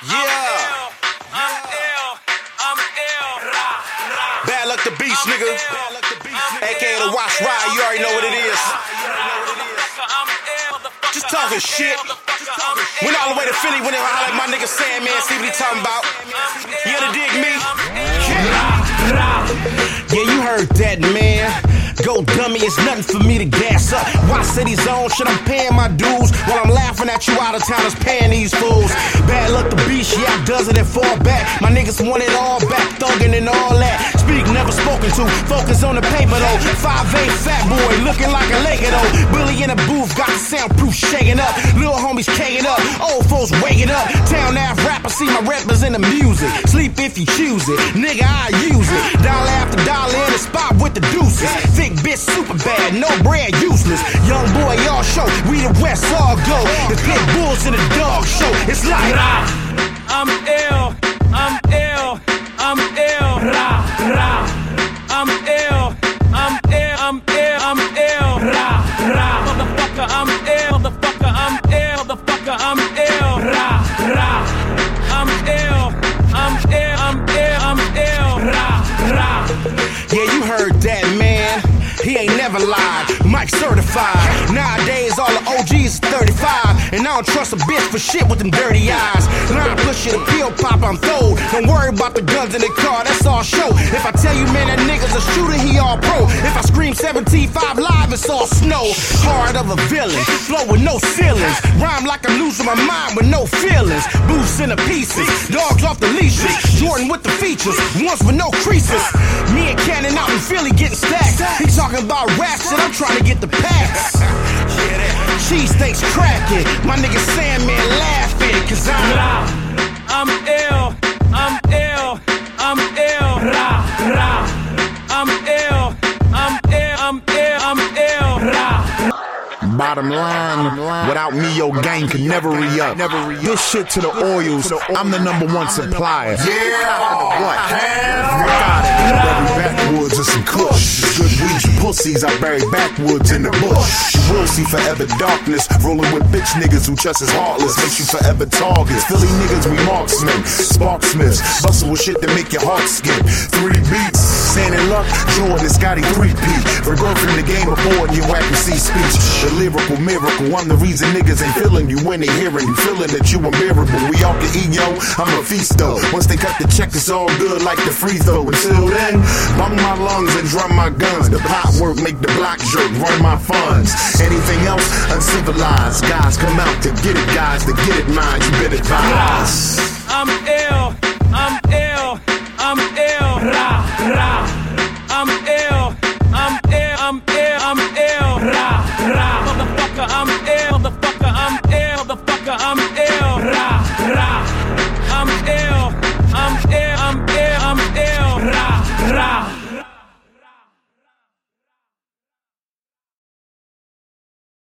Bad Luck the Beast, nigga. AKA the Wash Ride, you already know what it is. Just talking shit. Went all the way to Philly when they holler at my nigga Sandman, see what he talking about. You ever dig me? Yeah, you heard that, man. Go dummy, it's nothing for me to gas up. Why City Zone? Shit, I'm paying my dues while I'm laughing at you out of towners paying these fools. Bad Luck the Beast, yeah, I does it and fall back. My niggas want it all back, thuggin' and all that. Speak, never spoken to, focus on the paper though. 5'8" fat boy, looking like a Laker though. Billy in the booth, got the soundproof shaking up. Little homies caking up, old folks waking up. Town half rapper, see my rappers in the music. Sleep if you choose it, nigga, I use it. Dollar after dollar in the spot with the deuces. Thick bitch, super bad, no bread, useless. Young boy, y'all show, we the West all go. The pit bulls in the dog show, it's like I'm ill, I'm ill, I'm ill, I'm ill, I'm ill, I'm ill, I'm ill, motherfucker, I'm ill, motherfucker, I'm ill, motherfucker, I'm ill, I'm ill, I'm ill, I'm ill, I'm ill, yeah, you heard that, man. He ain't never lied, Mike certified. Nowadays all the OGs is 35, and I don't trust a bitch for shit with them dirty eyes. Line push it, a pill pop, I'm thrown. Don't worry about the guns in the car, that's all show. If I tell you, man, that nigga's a shooter, he all pro. If I scream 17-5 live, it's all snow. Heart of a villain, flow with no ceilings. Rhyme like I'm losing my mind with no feelings. Boots in the pieces, dogs off the leashes. Jordan with the features, ones with no creases. Me and Cannon out in Philly getting stacked. He talking about raps and I'm trying to get the packs. Cheesesteaks cracking, my nigga Sandman laughing, cause I'm ill, I'm ill, I'm ill, I'm ill, I'm ill, I'm ill, I'm ill. Bottom line, without me, your game could never re-up. This shit to the oils, I'm the #1 supplier. Yeah, what? Backwoods and some kush. Good weeds, pussies, I bury backwoods in the bush. You will see forever darkness, rolling with bitch niggas who just as heartless. Makes you forever targets. Philly niggas, we marksmen, sparksmiths. Bustle with shit that make your heart skip. 3 beats, Sand and Luck, Jordan, Scotty 3P. Rebirthing the game before your accuracy speech. The lyrical miracle, I'm the reason niggas ain't feeling you when they hearing you. Feeling that you unbearable. We all can eat, yo, I'm a feast though. Once they cut the check, it's all good like the free throw. Until then, bung my lungs and drum my guns. The pot work make the block jerk, run my funds. Anything else, uncivilized. Guys come out to get it, guys, to get it, mind. You better advise. I'm ill.